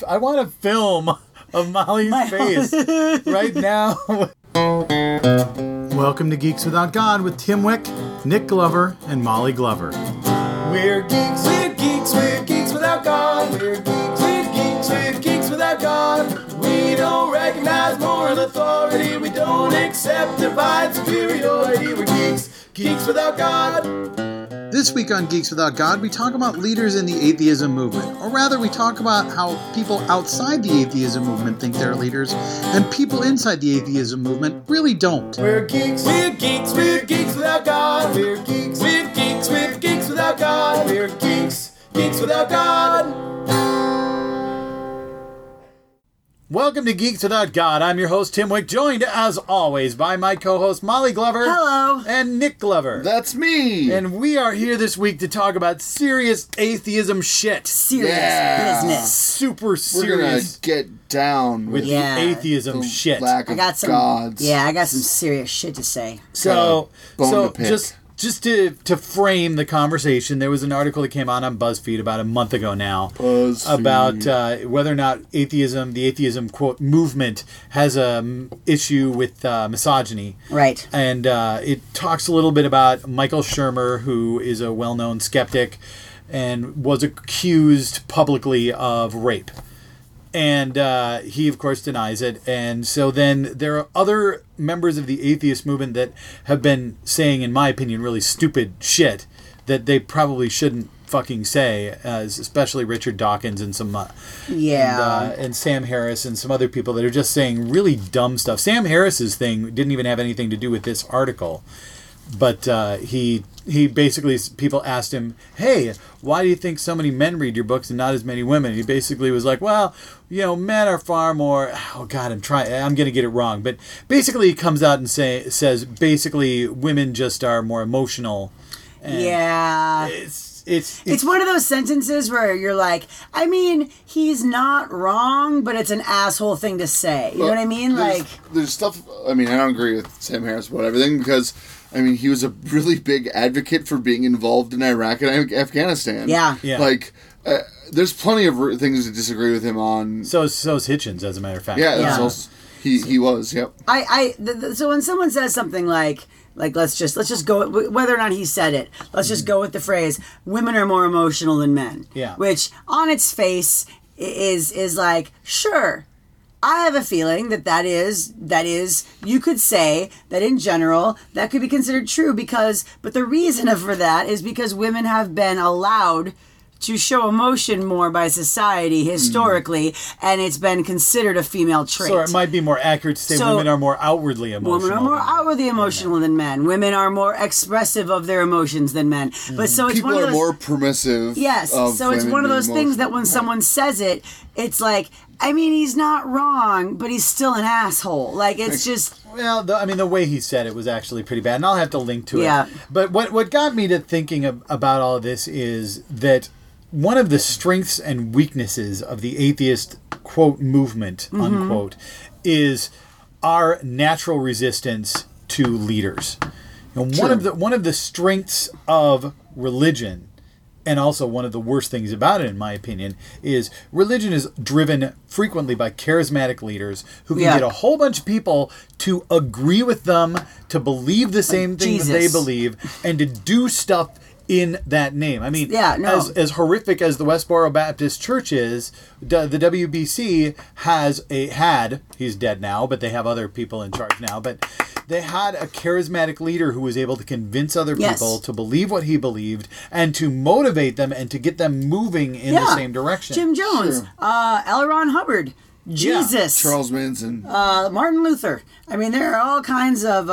a film of Molly's face right now. Welcome to Geeks Without God with Tim Wick, Nick Glover, and Molly Glover. We're geeks, we're geeks, we're geeks without God. We're geeks, we're geeks, we're geeks without God. We don't recognize moral authority. We don't accept divine superiority. We're geeks, geeks without God. This week on Geeks Without God, we talk about leaders in the atheism movement. Or rather, we talk about how people outside the atheism movement think they're leaders, and people inside the atheism movement really don't. We're geeks, we're geeks, we're geeks without God. We're geeks, we're geeks, we're geeks without God. We're geeks, geeks without God. Welcome to Geeks Without God. I'm your host, Tim Wick, joined, as always, by my co-host, Molly Glover. Hello. And Nick Glover. That's me. And we are here this week to talk about serious atheism shit. Serious business. Super serious. We're gonna get down with the atheism the shit. Lack of I got some gods. Yeah, I got some serious shit to say. So to pick. Just to frame the conversation, there was an article that came out on BuzzFeed about a month ago now about whether or not the atheism quote movement has a issue with misogyny. Right. And it talks a little bit about Michael Shermer, who is a well-known skeptic and was accused publicly of rape. And he, of course, denies it. And so then there are other members of the atheist movement that have been saying, in my opinion, really stupid shit that they probably shouldn't fucking say, especially Richard Dawkins and some and Sam Harris and some other people that are just saying really dumb stuff. Sam Harris's thing didn't even have anything to do with this article. But he basically, people asked him, hey, why do you think so many men read your books and not as many women? And he basically was like, well, men are far more, I'm going to get it wrong. But basically he comes out and says basically women just are more emotional. And It's one of those sentences where you're like, I mean, he's not wrong, but it's an asshole thing to say. You know what I mean? There's stuff, I don't agree with Sam Harris about everything because, he was a really big advocate for being involved in Iraq and Afghanistan. Yeah. There's plenty of things to disagree with him on. So is Hitchens, as a matter of fact. He was, yep. So when someone says something like let's just go, whether or not he said it, let's just go with the phrase, women are more emotional than men. Yeah. Which on its face is like, sure, I have a feeling that is, you could say that in general, that could be considered true but the reason for that is because women have been allowed to show emotion more by society historically, and it's been considered a female trait. So it might be more accurate to say women are more outwardly emotional. Women are more outwardly emotional than men. Women are more expressive of their emotions than men. But so it's people one of those, are more permissive. Yes. So it's one of those things that when someone says it, it's like, he's not wrong, but he's still an asshole. It's just... Well, the way he said it was actually pretty bad, and I'll have to link to it. Yeah. But what got me to thinking about all of this is that one of the strengths and weaknesses of the atheist, quote, movement, unquote, is our natural resistance to leaders. One of the strengths of religion, and also one of the worst things about it, in my opinion, is religion is driven frequently by charismatic leaders who can get a whole bunch of people to agree with them, to believe the same things they believe, and to do stuff in that name. As horrific as the Westboro Baptist Church is, the WBC had, he's dead now, but they have other people in charge now, but they had a charismatic leader who was able to convince other people to believe what he believed and to motivate them and to get them moving in the same direction. Jim Jones, L. Ron Hubbard, Jesus, Charles Manson, Martin Luther. There are all kinds of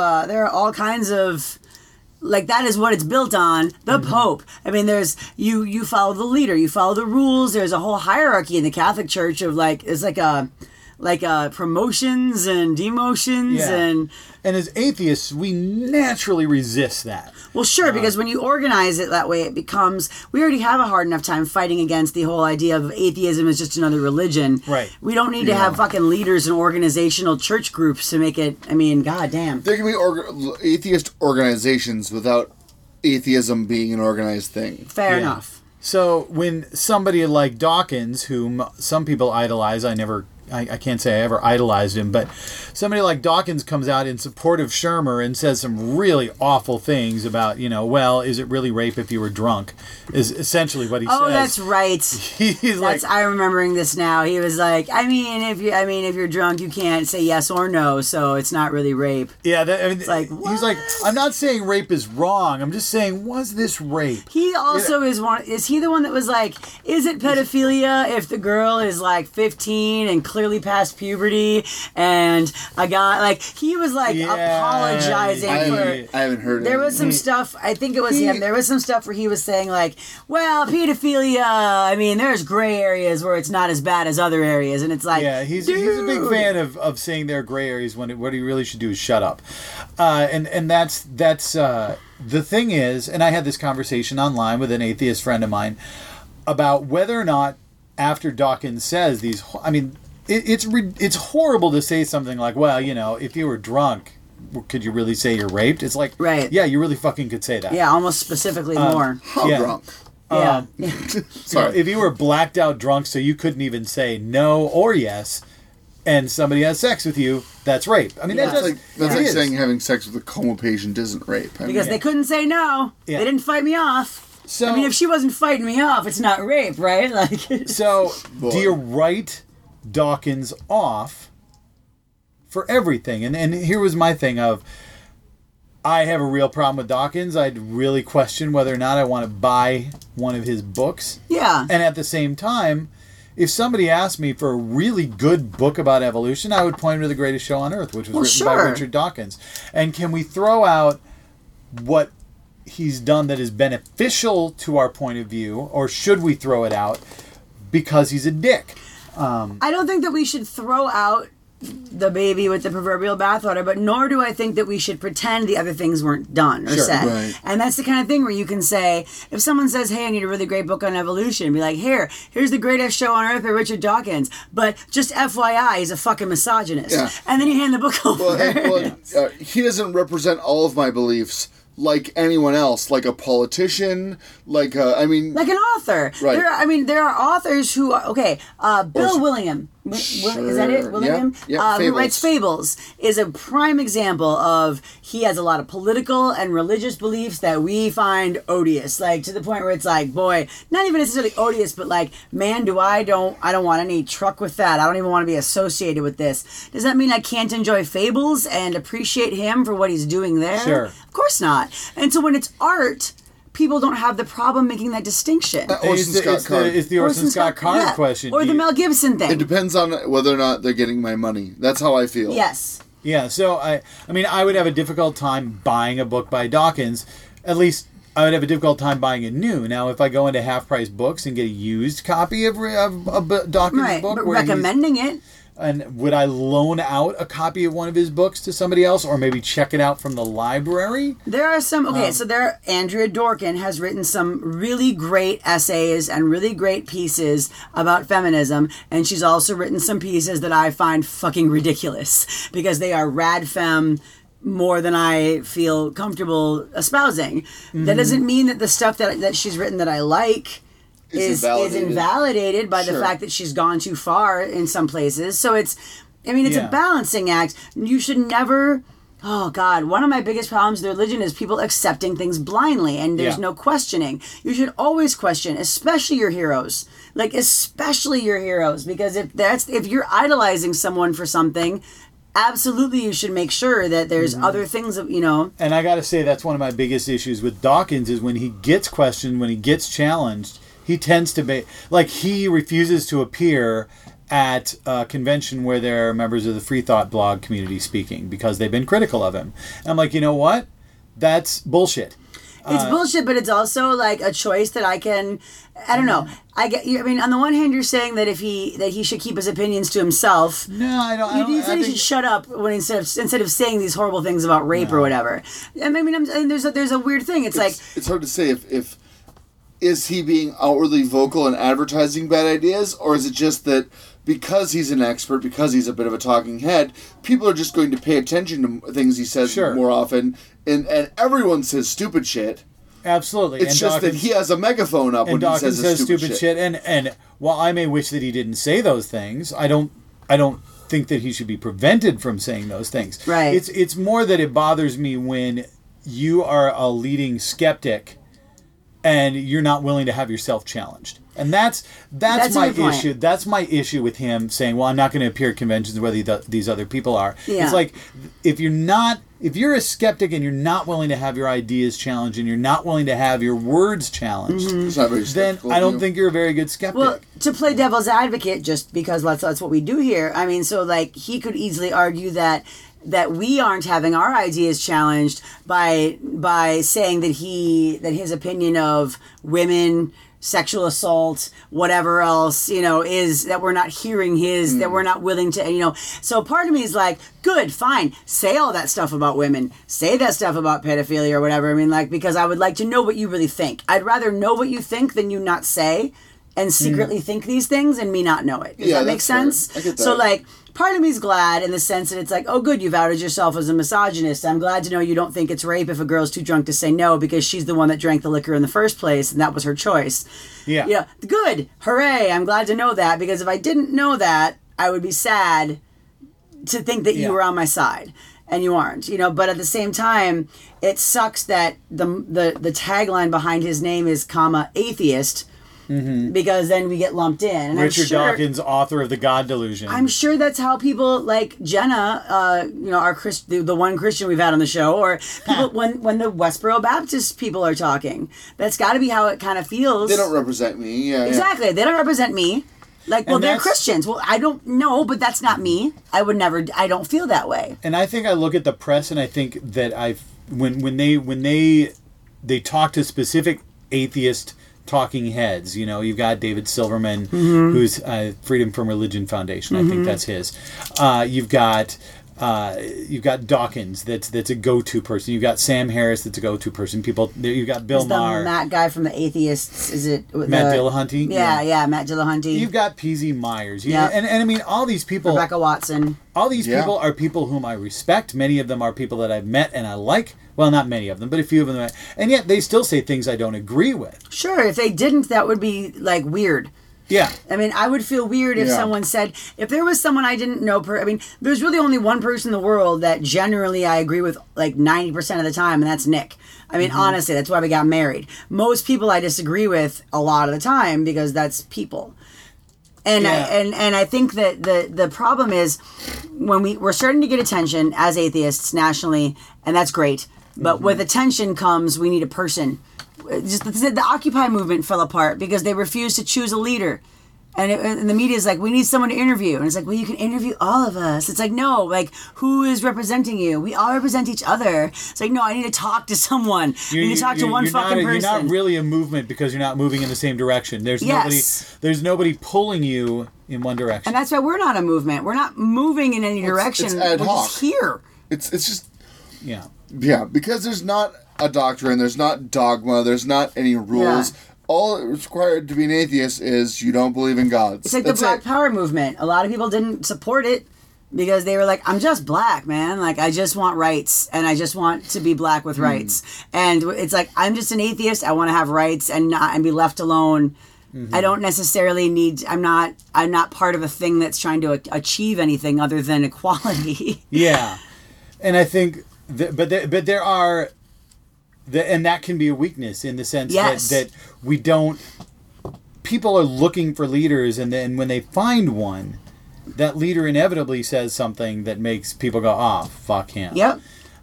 that is what it's built on. The Pope. There's you follow the leader, you follow the rules. There's a whole hierarchy in the Catholic Church of it's like promotions and demotions and as atheists we naturally resist that. Well, sure, because when you organize it that way, it becomes, we already have a hard enough time fighting against the whole idea of atheism as just another religion. Right. We don't need to have fucking leaders and organizational church groups to make it, goddamn. There can be atheist organizations without atheism being an organized thing. Fair enough. So when somebody like Dawkins, whom some people idolize, I can't say I ever idolized him, but somebody like Dawkins comes out in support of Shermer and says some really awful things about, well, is it really rape if you were drunk? Is essentially what he says. Oh, that's right. I'm remembering this now. He was like, if you're drunk, you can't say yes or no, so it's not really rape. Yeah, it's like, what? He's like, I'm not saying rape is wrong. I'm just saying, was this rape? He also is he the one that was like, is it pedophilia if the girl is like 15 and clearly past puberty, and a guy he was like apologizing I haven't heard. There was some stuff. I think it was him. There was some stuff where he was saying like, well, pedophilia. There's gray areas where it's not as bad as other areas, and it's like, he's a big fan of saying there are gray areas when what he really should do is shut up, and that's the thing is, and I had this conversation online with an atheist friend of mine about whether or not after Dawkins says these, it's horrible to say something like, well, if you were drunk, could you really say you're raped? It's like, right. Yeah, you really fucking could say that. Yeah, almost specifically more. How drunk? Yeah. Sorry. If you were blacked out drunk so you couldn't even say no or yes, and somebody has sex with you, that's rape. That's like saying having sex with a coma patient isn't rape. Because they couldn't say no. Yeah. They didn't fight me off. So, if she wasn't fighting me off, it's not rape, right? So, do you write Dawkins off for everything? And here was my thing of, I have a real problem with Dawkins. I'd really question whether or not I want to buy one of his books. Yeah. And at the same time, if somebody asked me for a really good book about evolution, I would point to The Greatest Show on Earth, which was written by Richard Dawkins. And can we throw out what he's done that is beneficial to our point of view, or should we throw it out because he's a dick? I don't think that we should throw out the baby with the proverbial bathwater, but nor do I think that we should pretend the other things weren't done or said. Right. And that's the kind of thing where you can say, if someone says, hey, I need a really great book on evolution, be like, here's The Greatest Show on Earth by Richard Dawkins, but just FYI, he's a fucking misogynist. Yeah. And then you hand the book over. He doesn't represent all of my beliefs like anyone else, like a politician, like an author. Right. There are authors who Bill Willingham. Sure. Is that it? Willingham? Yeah. Who writes Fables, is a prime example of, he has a lot of political and religious beliefs that we find odious, like to the point where it's like, boy, not even necessarily odious, but like, man, I don't want any truck with that. I don't even want to be associated with this. Does that mean I can't enjoy Fables and appreciate him for what he's doing there? Sure. Of course not. And so when it's art, people don't have the problem making that distinction. It's the Orson Scott Card question. Or the Mel Gibson thing. It depends on whether or not they're getting my money. That's how I feel. Yes. Yeah, so I would have a difficult time buying a book by Dawkins. At least I would have a difficult time buying it new. Now, if I go into Half Price Books and get a used copy of Dawkins' book, but recommending it. And would I loan out a copy of one of his books to somebody else, or maybe check it out from the library? There are some. Andrea Dworkin has written some really great essays and really great pieces about feminism, and she's also written some pieces that I find fucking ridiculous because they are rad femme more than I feel comfortable espousing. Mm-hmm. That doesn't mean that the stuff that she's written that I like is invalidated by the fact that she's gone too far in some places. So it's a balancing act. You should never... Oh, God. One of my biggest problems with religion is people accepting things blindly, and there's no questioning. You should always question, especially your heroes. Especially your heroes. Because if you're idolizing someone for something... Absolutely, you should make sure that there's other things, And I got to say, that's one of my biggest issues with Dawkins is when he gets questioned, when he gets challenged, he tends to be... he refuses to appear at a convention where there are members of the Free Thought blog community speaking because they've been critical of him. And I'm like, you know what? That's bullshit. It's bullshit, but it's also a choice that I can... I don't know. On the one hand, you're saying that he should keep his opinions to himself. No, I don't. You said he should shut up instead of saying these horrible things about rape or whatever. There's a weird thing. It's hard to say if is he being outwardly vocal and advertising bad ideas, or is it just that because he's an expert, because he's a bit of a talking head, people are just going to pay attention to things he says more often, and everyone says stupid shit. Absolutely. It's And just that Dawkins- he has a megaphone up when and he Dawkins says says this stupid shit. And while I may wish that he didn't say those things, I don't think that he should be prevented from saying those things. Right. It's more that it bothers me when you are a leading skeptic and you're not willing to have yourself challenged. And that's That's a my good point. issue. That's my issue with him saying, "Well, I'm not going to appear at conventions where these other people are." Yeah. It's like if you're a skeptic and you're not willing to have your ideas challenged and you're not willing to have your words challenged, It's not very then skeptical I of don't you. think you're a very good skeptic. Well, to play devil's advocate, just because that's what we do here. I mean, so like he could easily argue that we aren't having our ideas challenged by saying that his opinion of women, sexual assault, whatever else, is that we're not hearing his, that we're not willing to, So part of me is like, good, fine, say all that stuff about women, say that stuff about pedophilia or whatever. I mean, like, because I would like to know what you really think. I'd rather know what you think than you not say and secretly think these things and me not know it. Does that make that's fair. sense? I get So that. like, part of me is glad in the sense that it's like, oh, good, you've outed yourself as a misogynist. I'm glad to know you don't think it's rape if a girl's too drunk to say no because she's the one that drank the liquor in the first place and that was her choice. Yeah. Yeah. Good. Hooray. I'm glad to know that because if I didn't know that, I would be sad to think that Yeah. you were on my side. And you aren't, but at the same time, it sucks that the tagline behind his name is atheist, because then we get lumped in. And Richard I'm sure, Dawkins, author of The God Delusion. I'm sure that's how people like Jenna, our the one Christian we've had on the show, or people when the Westboro Baptist people are talking. That's got to be how it kind of feels. They don't represent me. Yeah, Exactly. They don't represent me. Like, well, And they're that's- Christians. Well, I don't know, but that's not me. I don't feel that way. And I think I look at the press and I think that when they talk to specific atheist talking heads, you've got David Silverman, who's Freedom from Religion Foundation. I think that's his. You've got Dawkins, that's a go-to person. You've got Sam Harris, that's a go-to person. You've got Bill Is the Maher, Matt guy from the Atheists? Is it Matt Dillahunty. Yeah, Matt Dillahunty. You've got P.Z. Myers. Yeah. And I mean, all these people. Rebecca Watson. All these Yeah. people are people whom I respect. Many of them are people that I've met and I like. Well, not many of them, but a few of them. And yet they still say things I don't agree with. Sure, if they didn't, that would be like weird. Yeah. I mean, I would feel weird if Yeah. someone said, if there was someone I didn't know, there's really only one person in the world that generally I agree with like 90% of the time, and that's Nick. I mean, honestly, that's why we got married. Most people I disagree with a lot of the time because that's people. And Yeah. I think that the problem is when we're starting to get attention as atheists nationally, and that's great. But with attention comes, we need a person. Just the Occupy movement fell apart because they refused to choose a leader. And the media is like, we need someone to interview. And it's like, well, you can interview all of us. It's like, no, like, who is representing you? We all represent each other. It's like, no, I need to talk to someone. I need to talk to one fucking person. You're not really a movement because you're not moving in the same direction. There's Yes. nobody pulling you in one direction. And that's why we're not a movement. We're not moving in any direction. it's ad We're hoc. just here. It's just yeah. because there's not a doctrine, there's not dogma, there's not any rules. Yeah. All it's required to be an atheist is you don't believe in gods. It's like That's the Black it. Power movement. A lot of people didn't support it because they were like, I'm just black, man. Like, I just want rights and I just want to be black with rights. And it's like, I'm just an atheist. I want to have rights and be left alone. I don't necessarily need, I'm not part of a thing that's trying to achieve anything other than equality. Yeah. And I think, but there are, and that can be a weakness in the sense Yes. that we don't, people are looking for leaders, and then when they find one, that leader inevitably says something that makes people go, oh, fuck him. Yep.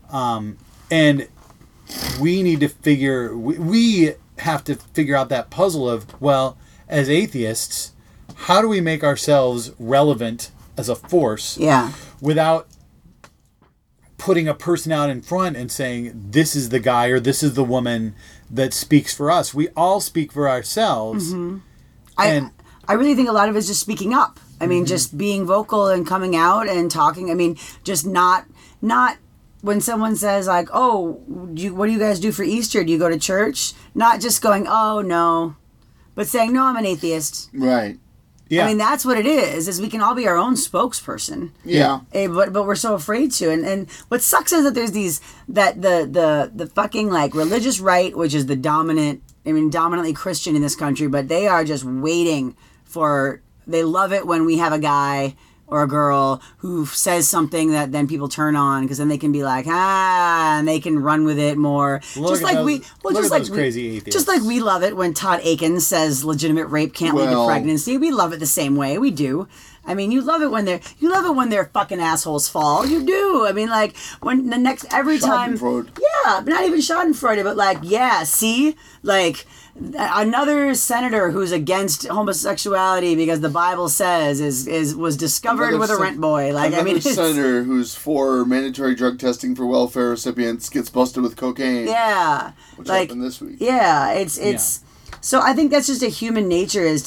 And we need to we have to figure out that puzzle of, well, as atheists, how do we make ourselves relevant as a force Yeah. without putting a person out in front and saying, this is the guy or this is the woman that speaks for us. We all speak for ourselves. And I really think a lot of it is just speaking up. I mean, just being vocal and coming out and talking. I mean, just not when someone says like, "Oh, what do you guys do for Easter? Do you go to church?" Not just going, "Oh no," but saying, "No, I'm an atheist." Right. Yeah. I mean, that's what it is we can all be our own spokesperson. Yeah. But we're so afraid to. And what sucks is that there's the fucking like religious right, which is the dominantly Christian in this country, but they are just waiting they love it when we have a guy or a girl who says something that then people turn on, because then they can be like, and they can run with it more. Look at those crazy atheists. Just like we love it when Todd Aiken says legitimate rape can't lead to pregnancy. We love it the same way. We do. I mean, you love it when their fucking assholes fall. You do. I mean, like when every time. Yeah, not even Schadenfreude, but like, yeah, see, like. Another senator who's against homosexuality because the Bible says was discovered with a rent boy. Like, I mean, senator who's for mandatory drug testing for welfare recipients gets busted with cocaine. Yeah, which happened this week. Yeah, it's. So I think that's just a human nature it's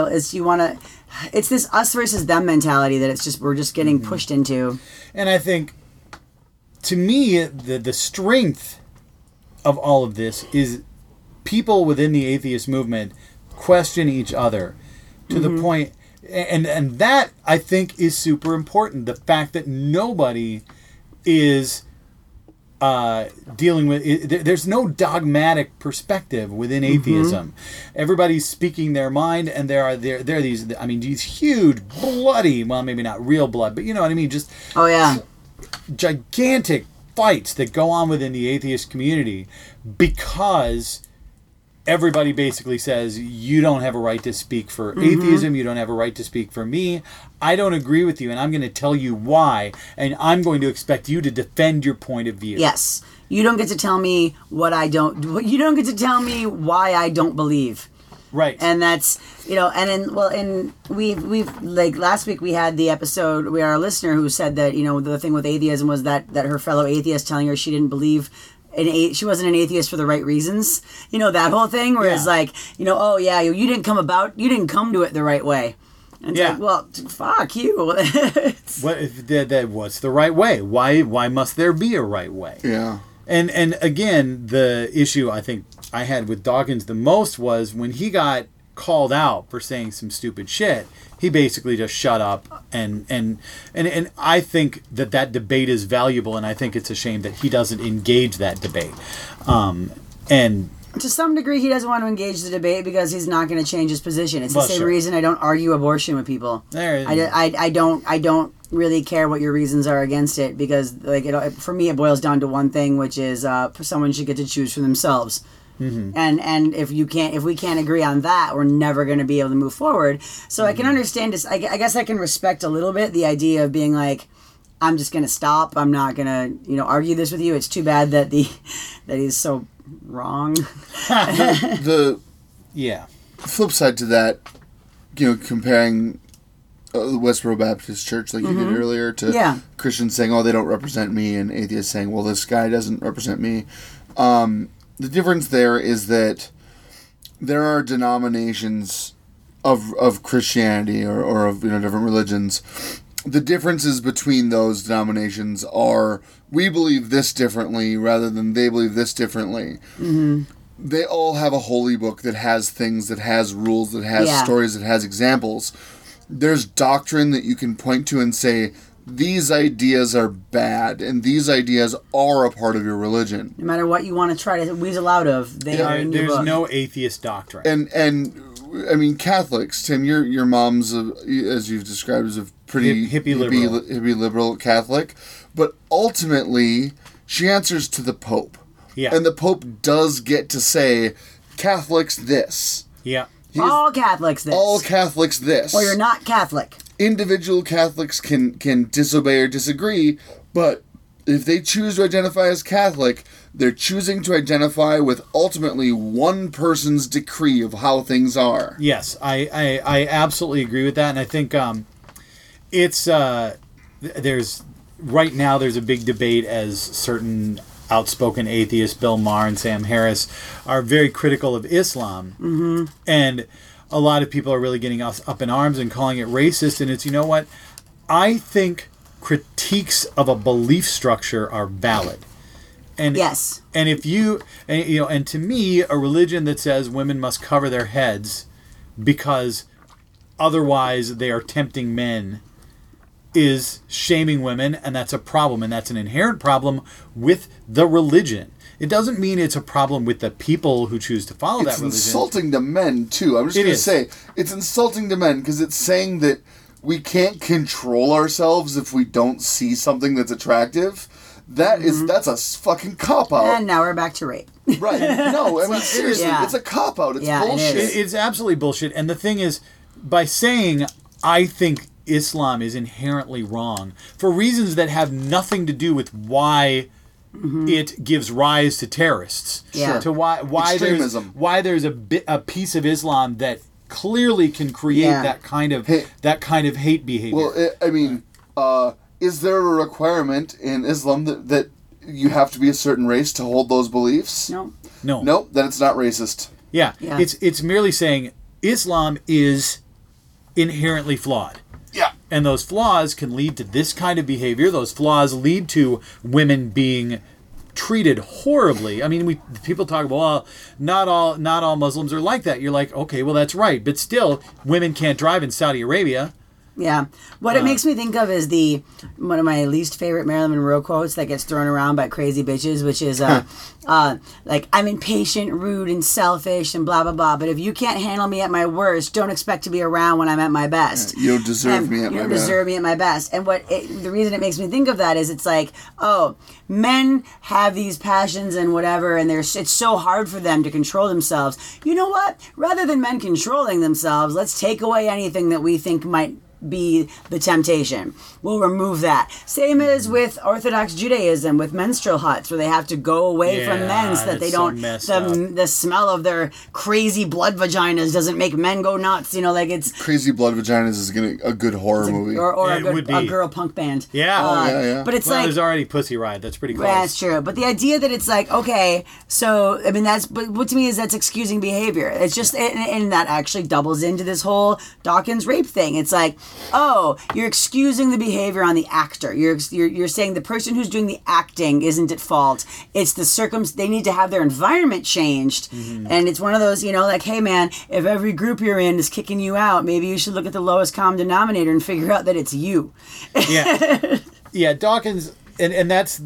this us versus them mentality that we're just getting pushed into. And I think, to me, the strength of all of this is people within the atheist movement question each other to the point, and that I think is super important. The fact that nobody is dealing with there's no dogmatic perspective within atheism. Everybody's speaking their mind, and there are these huge bloody, well, maybe not real blood, but you know what I mean, just gigantic fights that go on within the atheist community because everybody basically says, you don't have a right to speak for atheism, you don't have a right to speak for me, I don't agree with you, and I'm going to tell you why, and I'm going to expect you to defend your point of view. Yes. You don't get to tell me you don't get to tell me why I don't believe. Right. And that's, we've like last week we had the episode where our listener who said that, the thing with atheism was that her fellow atheist telling her she didn't believe she wasn't an atheist for the right reasons. That whole thing where it's like, oh yeah, you didn't come to it the right way. And it's like, well, fuck you. What's the right way? Why must there be a right way? Yeah. And again, the issue I think I had with Dawkins the most was when he got called out for saying some stupid shit, he basically just shut up, and I think that debate is valuable, and I think it's a shame that he doesn't engage that debate. And to some degree, he doesn't want to engage the debate because he's not going to change his position. It's the same reason I don't argue abortion with people. I don't really care what your reasons are against it, because for me it boils down to one thing, which is someone should get to choose for themselves. And if we can't agree on that, we're never going to be able to move forward. So I can understand this. I guess I can respect a little bit the idea of being like, I'm just going to stop. I'm not going to argue this with you. It's too bad that he's so wrong. the flip side to that, comparing the Westboro Baptist Church, like you did earlier, to Christians saying, "Oh, they don't represent me," and atheists saying, "Well, this guy doesn't represent me." The difference there is that there are denominations of Christianity or of different religions. The differences between those denominations are, we believe this differently rather than they believe this differently. They all have a holy book that has things, that has rules, that has stories, that has examples. There's doctrine that you can point to and say, these ideas are bad, and these ideas are a part of your religion. No matter what you want to try to weasel out of, they are in your book. There's no atheist doctrine. And I mean, Catholics, Tim, your mom's, as you've described, is a pretty hippie liberal Catholic, but ultimately, she answers to the Pope. Yeah. And the Pope does get to say, Catholics this. Yeah. All Catholics this. All Catholics this. Or you're not Catholic. Individual Catholics can disobey or disagree, but if they choose to identify as Catholic, they're choosing to identify with ultimately one person's decree of how things are. Yes, I absolutely agree with that, and I think it's there's a big debate as certain outspoken atheists, Bill Maher and Sam Harris, are very critical of Islam, and a lot of people are really getting us up in arms and calling it racist, and it's, what? I think critiques of a belief structure are valid. And yes. And if and to me, a religion that says women must cover their heads because otherwise they are tempting men is shaming women, and that's a problem, and that's an inherent problem with the religion. It doesn't mean it's a problem with the people who choose to follow that religion. It's insulting to men, too. I'm just going to say, it's insulting to men because it's saying that we can't control ourselves if we don't see something that's attractive. That's a fucking cop-out. And now we're back to rape. Right. No, I mean, seriously, it's a cop-out. It's bullshit. It's absolutely bullshit. And the thing is, by saying, I think Islam is inherently wrong, for reasons that have nothing to do with why it gives rise to terrorists. Yeah. To why there's a piece of Islam that clearly can create that kind of hate behavior. Well, I mean, is there a requirement in Islam that you have to be a certain race to hold those beliefs? No. Nope, then it's not racist. Yeah. It's merely saying Islam is inherently flawed. Yeah. And those flaws can lead to this kind of behavior. Those flaws lead to women being treated horribly. I mean, people talk about, well, not all Muslims are like that. You're like, okay, well, that's right. But still, women can't drive in Saudi Arabia. Yeah. What it makes me think of is one of my least favorite Marilyn Monroe quotes that gets thrown around by crazy bitches, which is like, I'm impatient, rude, and selfish, and blah, blah, blah. But if you can't handle me at my worst, don't expect to be around when I'm at my best. You don't deserve me at my best. You don't deserve me at my best. And the reason it makes me think of that is it's like, oh, men have these passions and whatever, and it's so hard for them to control themselves. You know what? Rather than men controlling themselves, let's take away anything that we think might be the temptation. We'll remove that. Same as with Orthodox Judaism with menstrual huts, where they have to go away from men so that they don't. The smell of their crazy blood vaginas doesn't make men go nuts. You know, like it's crazy blood vaginas is a good horror movie, or a girl punk band. Yeah, But it's like there's already Pussy Riot. That's pretty close. That's true. But the idea that it's like, okay, so I mean but what to me is that's excusing behavior. It's just and that actually doubles into this whole Dawkins rape thing. It's like, oh, you're excusing the behavior on the actor. You're saying the person who's doing the acting isn't at fault. It's the they need to have their environment changed. Mm-hmm. And it's one of those, like, hey man, if every group you're in is kicking you out, maybe you should look at the lowest common denominator and figure out that it's you. Yeah. Yeah, Dawkins, and that's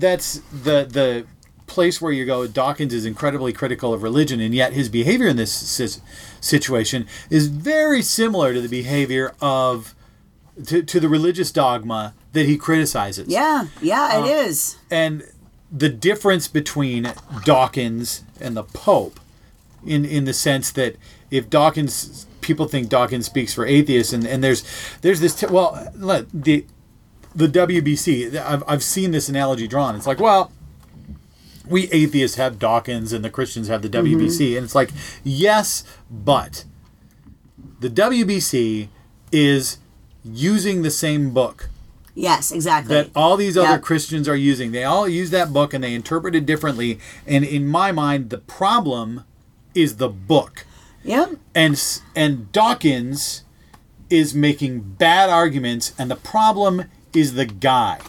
the place where you go. Dawkins is incredibly critical of religion, and yet his behavior in this situation is very similar to the behavior of to the religious dogma that he criticizes. Yeah, it is. And the difference between Dawkins and the Pope, in the sense that if Dawkins, people think Dawkins speaks for atheists, and there's this. The WBC. I've seen this analogy drawn. It's like, well, we atheists have Dawkins and the Christians have the WBC, and it's like, yes, but the WBC is using the same book. Yes, exactly. That all these other Christians are using. They all use that book and they interpret it differently. And in my mind, the problem is the book. Yep. And Dawkins is making bad arguments, and the problem is the guy.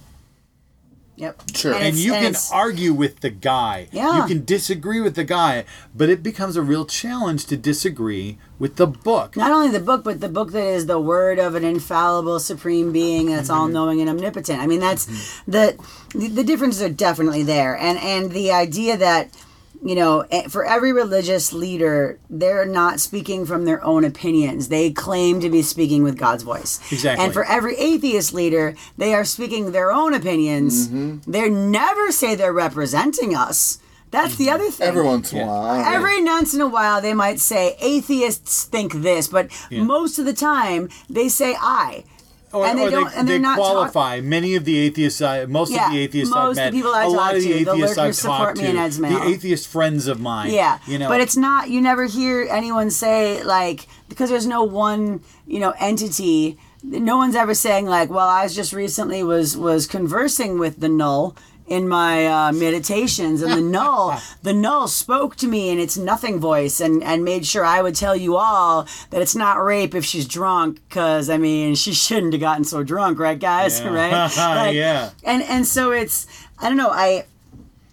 Yep. Sure. And you can argue with the guy. Yeah. You can disagree with the guy, but it becomes a real challenge to disagree with the book. Not only the book, but the book that is the word of an infallible supreme being that's all-knowing and omnipotent. I mean, that's the differences are definitely there. And the idea that, for every religious leader, they're not speaking from their own opinions. They claim to be speaking with God's voice. Exactly. And for every atheist leader, they are speaking their own opinions. They never say they're representing us. That's the other thing. Every once in a while. Every once in a while, they might say, atheists think this, but most of the time, they say I. They qualify. Many of the atheists, most of the atheists I've met, a lot of the atheists I've talked to, the atheist friends of mine. Yeah, but it's not. You never hear anyone say because there's no one entity. No one's ever saying well, I just recently was conversing with the null in my meditations, and the null spoke to me in its nothing voice and made sure I would tell you all that it's not rape if she's drunk, because she shouldn't have gotten so drunk, right guys? Yeah. Right? Yeah. And so it's, I don't know, I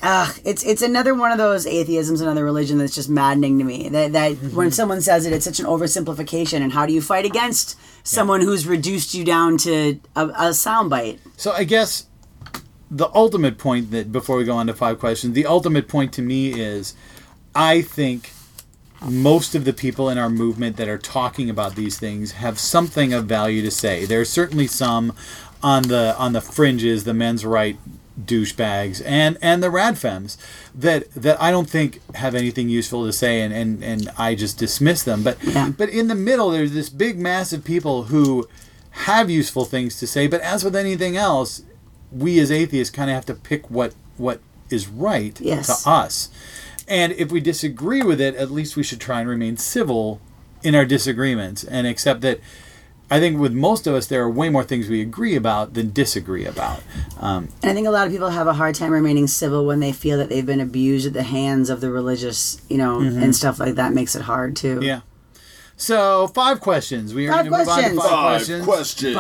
It's another one of those atheisms, another religion that's just maddening to me. That when someone says it, it's such an oversimplification. And how do you fight against someone who's reduced you down to a soundbite? So I guess the ultimate point that, before we go on to 5 questions, the ultimate point to me is, I think most of the people in our movement that are talking about these things have something of value to say. There are certainly some on the fringes, the men's right douchebags and the radfems that I don't think have anything useful to say, and I just dismiss them. But in the middle, there's this big mass of people who have useful things to say. But as with anything else, we as atheists kind of have to pick what is right to us. And if we disagree with it, at least we should try and remain civil in our disagreements and accept that. I think with most of us, there are way more things we agree about than disagree about. And I think a lot of people have a hard time remaining civil when they feel that they've been abused at the hands of the religious, and stuff like that makes it hard too. Yeah. So 5 questions. We are going to move on to 5 questions.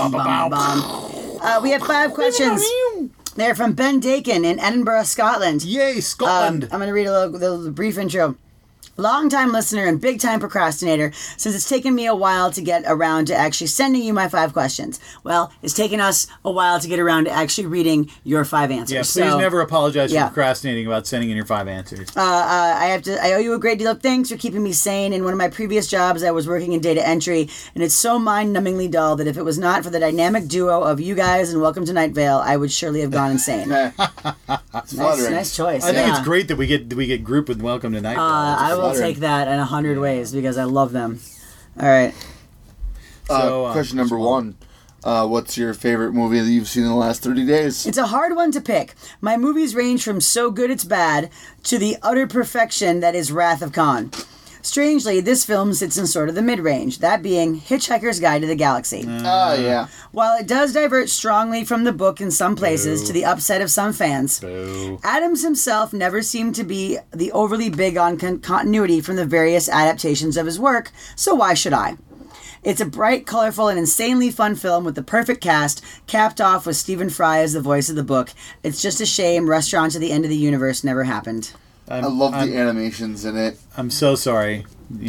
We have 5 questions. They're from Ben Dakin in Edinburgh, Scotland. Yay, Scotland! I'm going to read a little brief intro. Long-time listener and big-time procrastinator, since it's taken me a while to get around to actually sending you my 5 questions. Well, it's taken us a while to get around to actually reading your 5 answers. Yeah, please never apologize for procrastinating about sending in your 5 answers. I owe you a great deal of thanks for keeping me sane. In one of my previous jobs, I was working in data entry, and it's so mind-numbingly dull that if it was not for the dynamic duo of you guys and Welcome to Night Vale, I would surely have gone insane. nice choice. I think it's great that we get grouped with Welcome to Night Vale. I will take that in 100 ways because I love them. All right. Question number 1. What's your favorite movie that you've seen in the last 30 days? It's a hard one to pick. My movies range from so good it's bad to the utter perfection that is Wrath of Khan. Strangely, this film sits in sort of the mid-range, that being Hitchhiker's Guide to the Galaxy. Yeah. While it does divert strongly from the book in some places to the upset of some fans, Adams himself never seemed to be the overly big on continuity from the various adaptations of his work, so why should I? It's a bright, colorful, and insanely fun film with the perfect cast, capped off with Stephen Fry as the voice of the book. It's just a shame Restaurant to the End of the Universe never happened. I love the animations in it. I'm so sorry,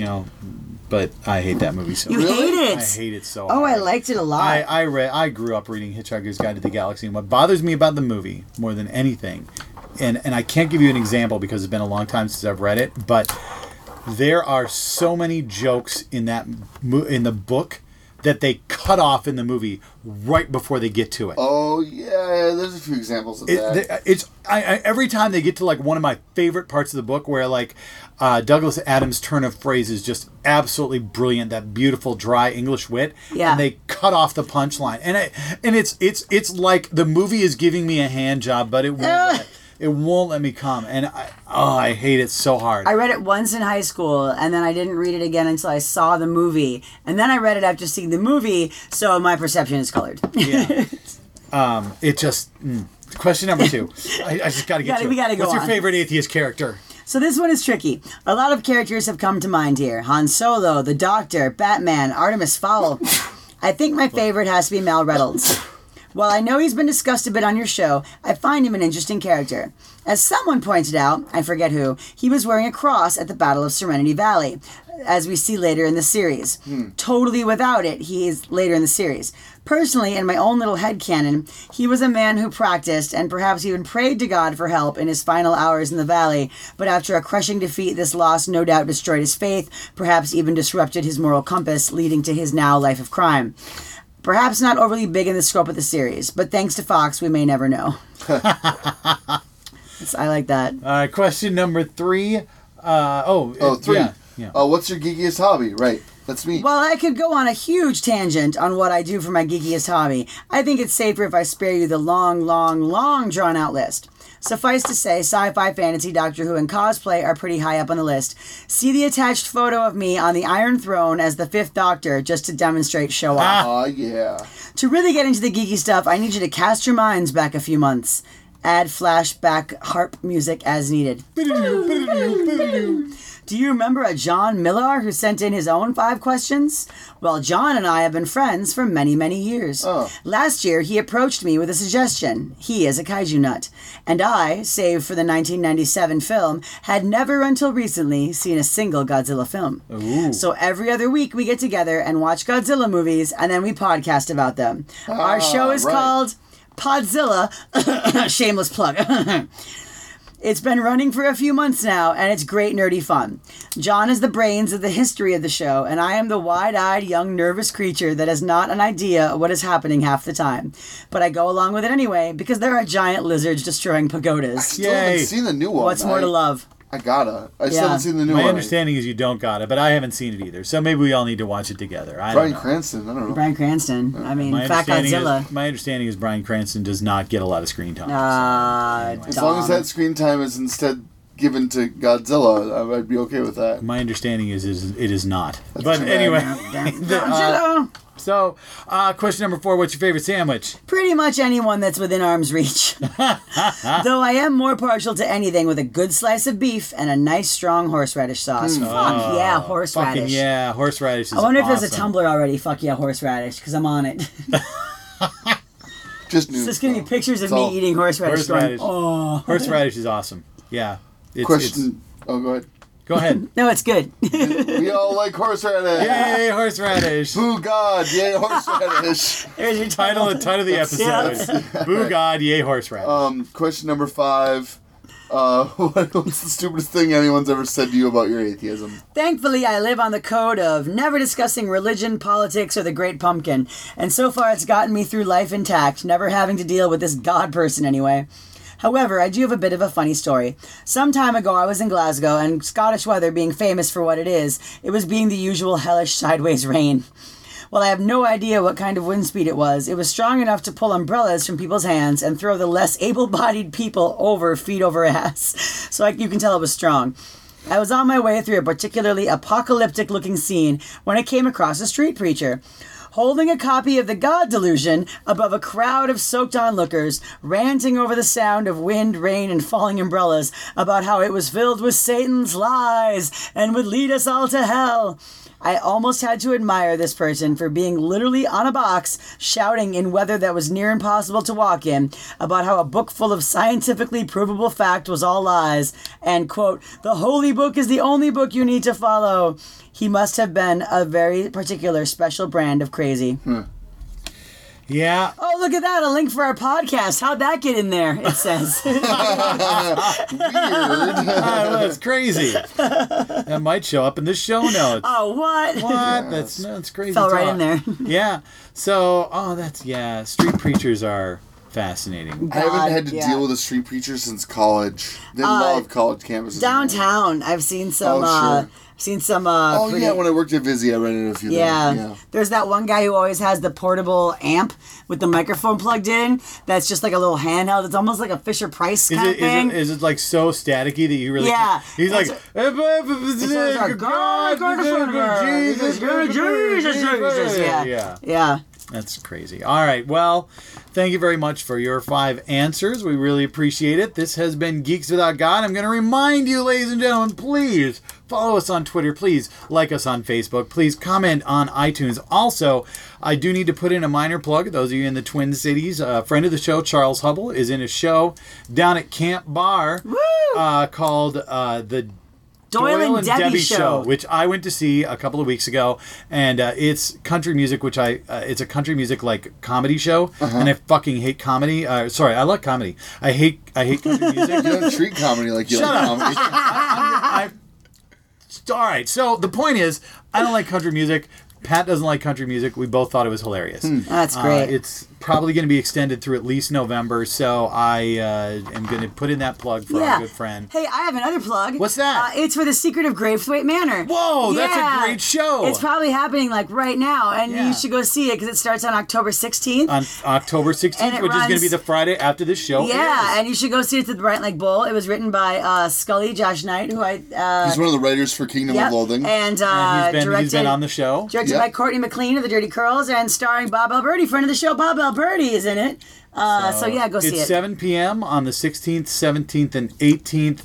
but I hate that movie so much. You hate it? I hate it so hard. Oh, I liked it a lot. I grew up reading Hitchhiker's Guide to the Galaxy, and what bothers me about the movie more than anything, and I can't give you an example because it's been a long time since I've read it, but there are so many jokes in the book that they cut off in the movie right before they get to it. Oh yeah, there's a few examples of that. Every time they get to one of my favorite parts of the book, where Douglas Adams' turn of phrase is just absolutely brilliant, that beautiful dry English wit, and they cut off the punchline, and it's like the movie is giving me a hand job, but it won't. It won't let me come, and I hate it so hard. I read it once in high school, and then I didn't read it again until I saw the movie, and then I read it after seeing the movie, so my perception is colored. Yeah. It just... Question number 2. I just got to get to it. We gotta go What's your on. favorite atheist character? So this one is tricky. A lot of characters have come to mind here. Han Solo, the Doctor, Batman, Artemis Fowl. I think my favorite has to be Mal Reynolds. While I know he's been discussed a bit on your show, I find him an interesting character. As someone pointed out, I forget who, he was wearing a cross at the Battle of Serenity Valley, as we see later in the series. Totally without it, he is later in the series. Personally, in my own little headcanon, he was a man who practiced and perhaps even prayed to God for help in his final hours in the valley, but after a crushing defeat, this loss no doubt destroyed his faith, perhaps even disrupted his moral compass, leading to his now life of crime. Perhaps not overly big in the scope of the series, but thanks to Fox, we may never know. I like that. All right, question number 3. 3. Yeah. What's your geekiest hobby? Right, that's me. Well, I could go on a huge tangent on what I do for my geekiest hobby. I think it's safer if I spare you the long, drawn-out list. Suffice to say, sci-fi, fantasy, Doctor Who, and cosplay are pretty high up on the list. See the attached photo of me on the Iron Throne as the 5th Doctor, just to demonstrate show off. Oh, yeah. To really get into the geeky stuff, I need you to cast your minds back a few months. Add flashback harp music as needed. Do you remember a John Millar who sent in his own 5 questions? Well, John and I have been friends for many, many years. Oh. Last year, he approached me with a suggestion. He is a kaiju nut. And I, save for the 1997 film, had never until recently seen a single Godzilla film. Ooh. So every other week we get together and watch Godzilla movies, and then we podcast about them. Our show is called Podzilla. Shameless plug. It's been running for a few months now, and it's great nerdy fun. John is the brains of the history of the show, and I am the wide-eyed, young, nervous creature that has not an idea of what is happening half the time. But I go along with it anyway, because there are giant lizards destroying pagodas. I still haven't seen the new one. What's more to love? I gotta. I still haven't seen the new one. My understanding is you don't got it, but I haven't seen it either. So maybe we all need to watch it together. Bryan Cranston. I don't know. Bryan Cranston. I mean, Fat Godzilla. My understanding is Bryan Cranston does not get a lot of screen time. As long as that screen time is instead given to Godzilla, I'd be okay with that. My understanding is it is not. That's but anyway. Godzilla! So, question number 4, what's your favorite sandwich? Pretty much anyone that's within arm's reach. Though I am more partial to anything with a good slice of beef and a nice strong horseradish sauce. Fuck yeah, horseradish. Fucking yeah, horseradish is I wonder awesome. if there's a Tumblr already, fuck yeah, horseradish, because I'm on it. Just news. It's just going to be pictures of me eating horseradish. Horseradish is awesome. Yeah. Question. Oh, go ahead. Go ahead. No, it's good. We all like horseradish. Yay, horseradish. Boo God, yay horseradish. There's your title of the episode. Boo God, yay horseradish. Question number 5. What's the stupidest thing anyone's ever said to you about your atheism? Thankfully, I live on the code of never discussing religion, politics, or the Great Pumpkin. And so far, it's gotten me through life intact, never having to deal with this God person anyway. However, I do have a bit of a funny story. Some time ago, I was in Glasgow, and Scottish weather being famous for what it is, it was being the usual hellish sideways rain. Well, I have no idea what kind of wind speed it was strong enough to pull umbrellas from people's hands and throw the less able-bodied people over feet over ass. So you can tell it was strong. I was on my way through a particularly apocalyptic-looking scene when I came across a street preacher, holding a copy of The God Delusion above a crowd of soaked onlookers, ranting over the sound of wind, rain, and falling umbrellas about how it was filled with Satan's lies and would lead us all to hell. I almost had to admire this person for being literally on a box, shouting in weather that was near impossible to walk in, about how a book full of scientifically provable fact was all lies, and, quote, the holy book is the only book you need to follow. He must have been a very particular special brand of crazy. Yeah. Oh, look at that. A link for our podcast. How'd that get in there? It says. Weird. That's crazy. That might show up in the show notes. Oh, what? What? That's crazy. Fell right in there. Yeah. So, street preachers are fascinating. I haven't had to deal with a street preacher since college. They love college campuses. Downtown, I've seen some... sure. when I worked at Vizzy, I rented a few. Yeah. There's that one guy who always has the portable amp with the microphone plugged in. That's just like a little handheld. It's almost like a Fisher Price kind of thing. Is it like so staticky that you really? Yeah. He's like, Jesus. Yeah. That's crazy. All right. Well, thank you very much for your 5 answers. We really appreciate it. This has been Geeks Without God. I'm going to remind you, ladies and gentlemen, please follow us on Twitter. Please like us on Facebook. Please comment on iTunes. Also, I do need to put in a minor plug. Those of you in the Twin Cities, a friend of the show, Charles Hubble, is in a show down at Camp Bar called the Doyle and Debbie Show, which I went to see a couple of weeks ago, and it's country music, which it's a country music like comedy show, and I fucking hate comedy. Sorry, I like comedy. I hate country music. You don't treat comedy like you like comedy. All right, so the point is, I don't like country music. Pat doesn't like country music. We both thought it was hilarious. That's great. It's probably going to be extended through at least November, so I am going to put in that plug for our good friend. Hey, I have another plug. What's that? It's for The Secret of Gravethwaite Manor. Whoa, that's a great show. It's probably happening like right now, and you should go see it because it starts on October 16th. On October 16th, which is going to be the Friday after this show. Yeah, and you should go see it at the Brighton Lake Bowl. It was written by Scully, Josh Knight, who he's one of the writers for Kingdom of Loathing. And he's been on the show. Directed by Courtney McLean of the Dirty Curls, and starring Bob Alberti, friend of the show. Bob Alberti is in it. Go see it. It's 7 p.m. on the 16th, 17th, and 18th.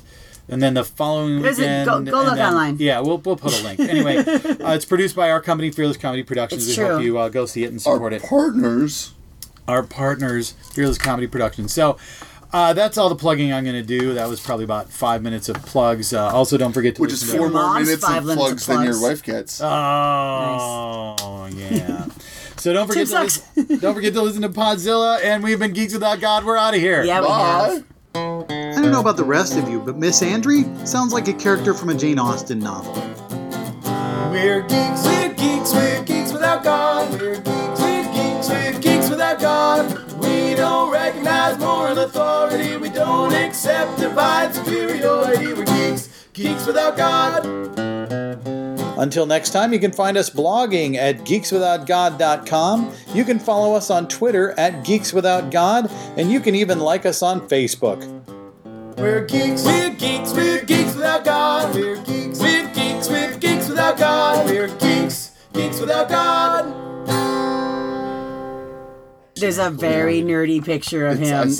And then the following weekend... Go look online. Yeah, we'll put a link. Anyway, it's produced by our company, Fearless Comedy Productions. It's we true. hope you go see it and support it. Our partners, Fearless Comedy Productions. So... that's all the plugging I'm going to do. That was probably about 5 minutes of plugs. Also, don't forget to Which is 4 more minutes of plugs than your wife gets. Oh, yeah. So don't forget to listen to Podzilla, and we've been Geeks Without God. We're out of here. Yeah, we have. I don't know about the rest of you, but Miss Andry sounds like a character from a Jane Austen novel. We're geeks without God. We're geeks without God. We don't recognize moral authority. We don't accept divine superiority. We're geeks without God. Until next time, you can find us blogging at geekswithoutgod.com. You can follow us on Twitter at geekswithoutgod, and you can even like us on Facebook. We're geeks without God. We're geeks without God. We're geeks without God. There's a very nerdy picture of him.